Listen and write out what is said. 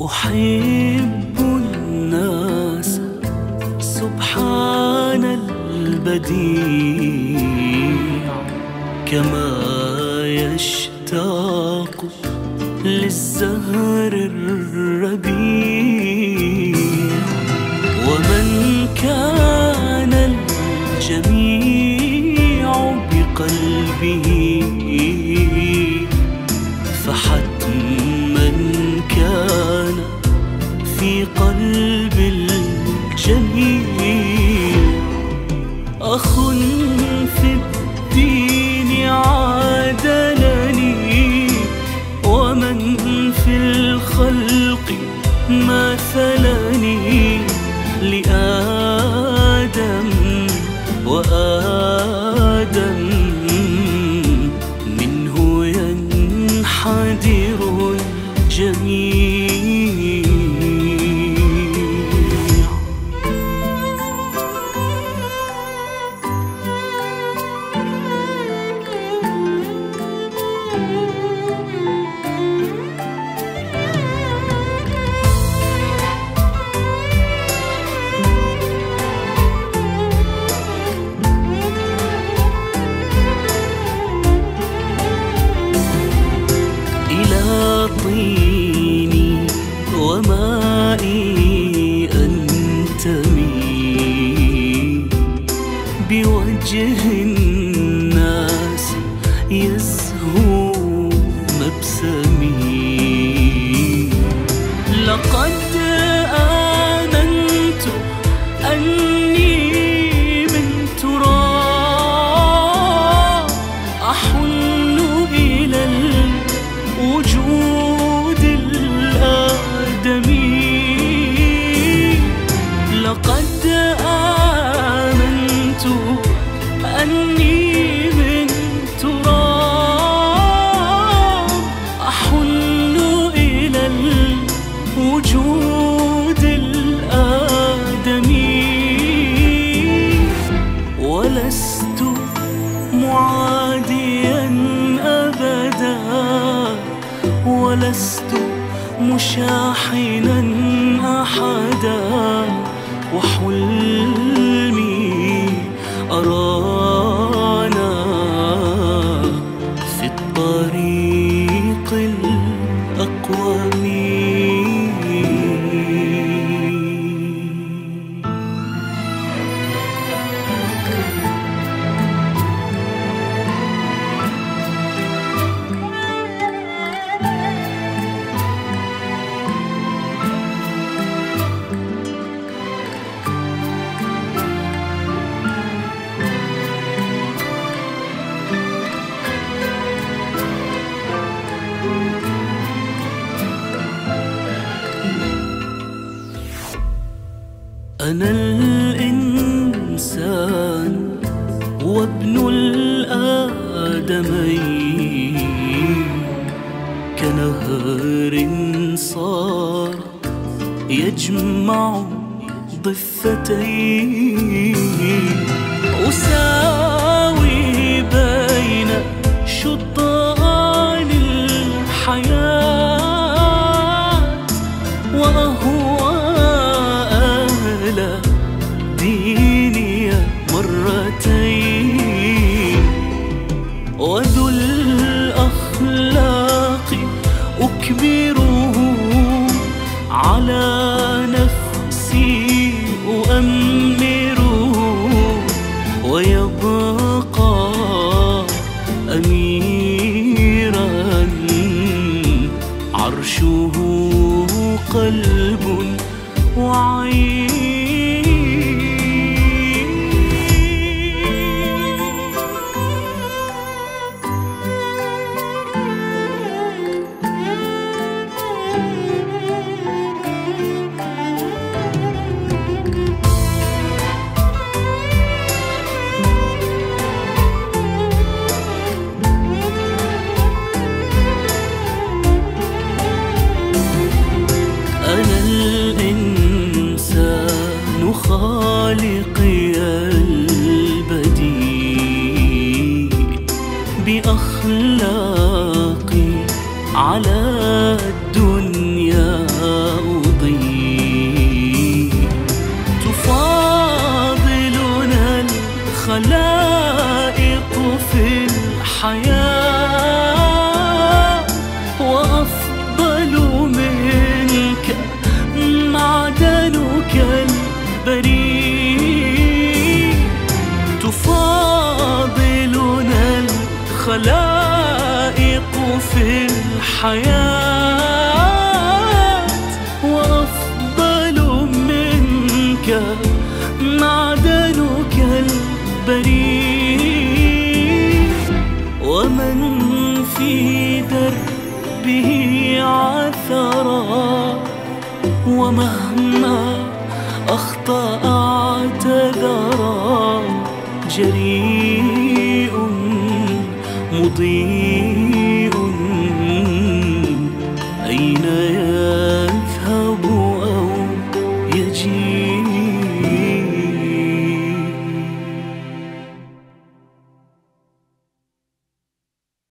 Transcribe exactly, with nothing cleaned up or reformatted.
أحب الناس سبحان البديع، كما يشتاق للزهر الربيع. ومن كان الجميع بقلبه فحتما كان في قلب الجميع أخ في الدين عادلني، ومن في الخلق مثلني لآدم وآدم منه ينحدر الجميع. طيني ومائي أنتمي بوجه الناس يزهو مبسمي. لقد آمنت أني من تراب أحن إلى الوجود الآدمي. لقد آمنت أني من تراب أحن إلى الوجود الآدمي. ولست معاديا أبدا، ولست مشاحنا أحدا، وحلمي أرانا في الطريق الأقوم. أنا الإنسان وابن الآدمين، كنهر صار يجمع ضفتين. أساوي بين شطآن الحياة وأهوى ديني مرتين. وذو الأخلاق أكبره على نفسي أؤمره، الخلائق في الحياة، وأفضل منك معدنك البريء. تفاضلنا الخلائق في الحياة، وأفضل منك معدنك البريء. ومن في دربه عثرا، ومهما أخطأ اعتذرا، جريء مضيء